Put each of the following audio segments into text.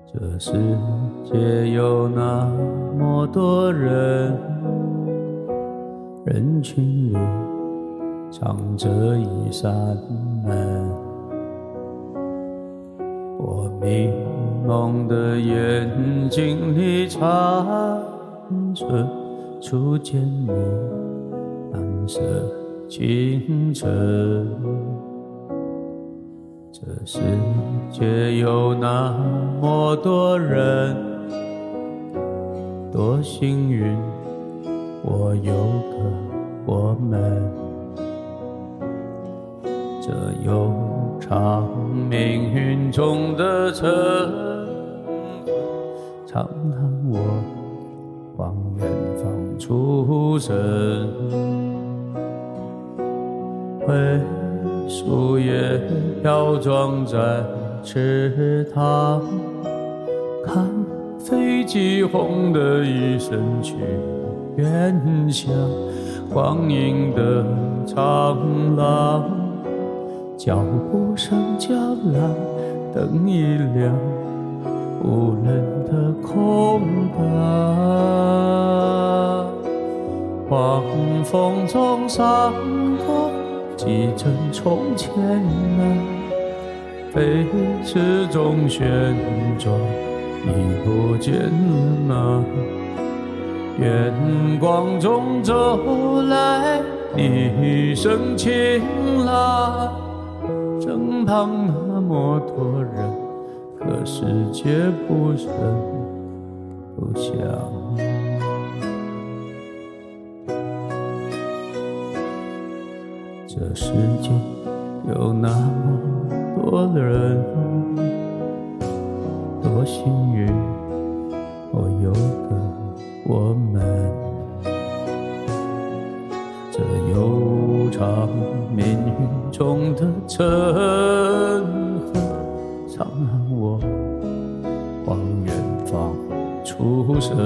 这世界有那么多人，人群里藏着一扇门。我迷蒙的眼睛里藏着初见你蓝色清澈。这世界有那么多人，多幸运，我有个我们。这悠长命运中的晨昏，常让我往远方出神。灰树叶飘撞在池塘，看飞机轰的一声去远乡，光阴的长廊，脚步声叫嚷，灯一亮，无人的空荡。黄风中闪过几帧从前啊，飞驰中旋转，已不见了吗？月光中走来你声轻朗，身旁那么多人，可世界不声不响。这世界有那么多人，多幸运，我有个我们。这悠长命运中的晨昏，常让我往远方出神。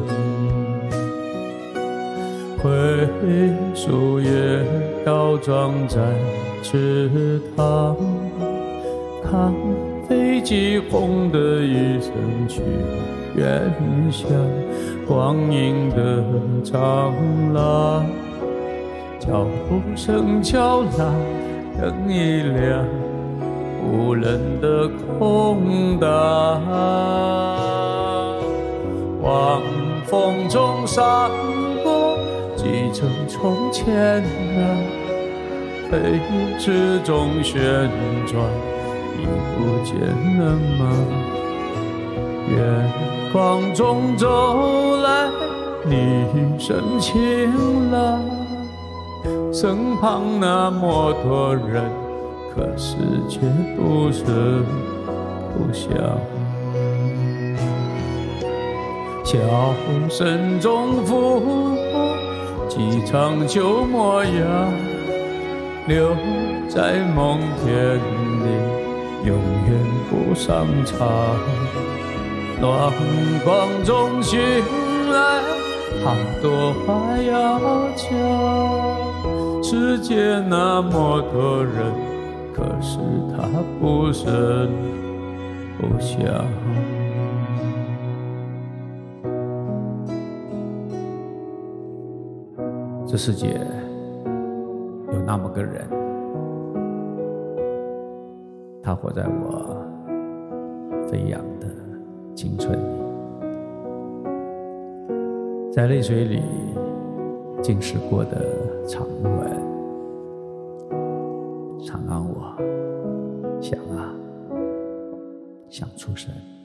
灰树叶飘撞在池塘，看飞机轰的一声去远乡，光阴的长廊，脚步声叫嚷，灯一亮，无人的空荡。晚风中闪过几帧从前啊，飞驰中旋转，已不见了吗？月光中走来你声轻朗，身旁那么多人，可世界不声不响。笑声中拂过几场旧模样，留在梦田里，永远不上场。暖光中醒来，好多话要讲。世界那么多人，可是他不声不响。这世界有那么个人，他活在我飞扬的青春里，在泪水里浸湿过的长吻，常让我想啊想出神。